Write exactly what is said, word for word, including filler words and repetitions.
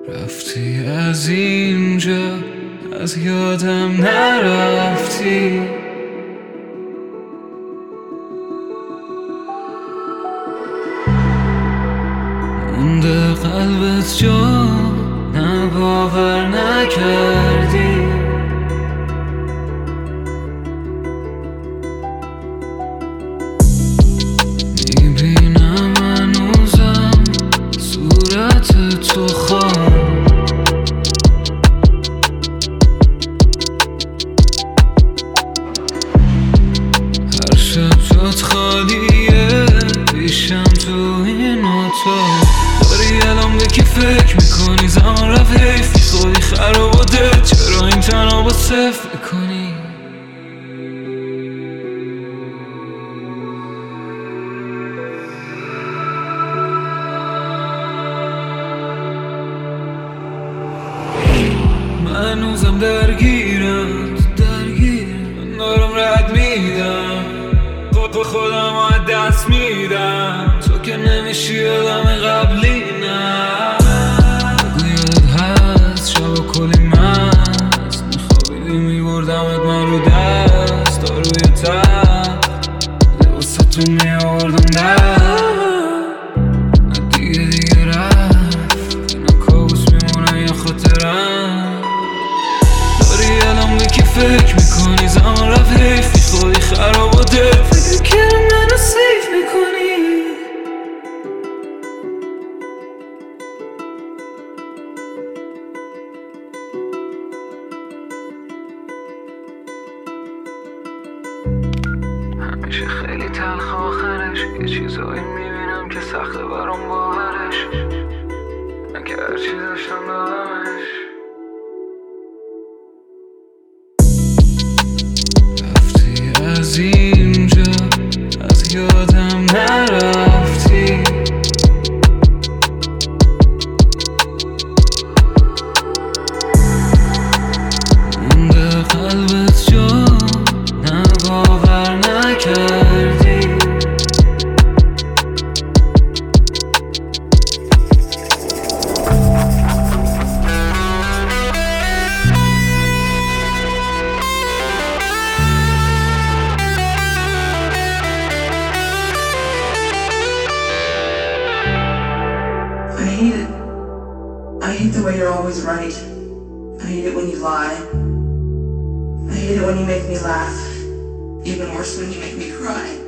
رفتی از اینجا، از یادم نرفتی. مونده قلبت جا، نه باور نکردی. میبینم هنوزم صورت تو خام، هر شب جات خالیه پیشم تو این اتاق. داری الان به کی فکر میکنی؟ زمان رفت حیفی، خودی خراب و دل، چرا این تنها با صفر میکنی؟ من هنوزم درگیرم، درگیرم دارم رد میدم، خود خودم از دست میدم. تو که نمیشی آدم قبلی، نه بگو یادت هست شب کلی مست میخوابیدی میبردمت من رو دست، داروی تخت واسه تو میاوردم در. نه دیگه دیگه رفت، نه کابوس میمونه یا خاطرم. داری الان به کی فکر میکنی؟ زمان رفت حیفی، خودی خراب و دل، فکر کردم منو سیف میکنی. همیشه خیلی تلخ آخرش، یه چیزایی میبینم که سخته برام باورش، من که هرچی داشتم دادمش. رفتی از اینجا، از یادم نرفتی. مونده قلبت جا، نه باور نکردی. I hate it. I hate the way you're always right. I hate it when you lie. I hate it when you make me laugh. Even worse when you make me cry.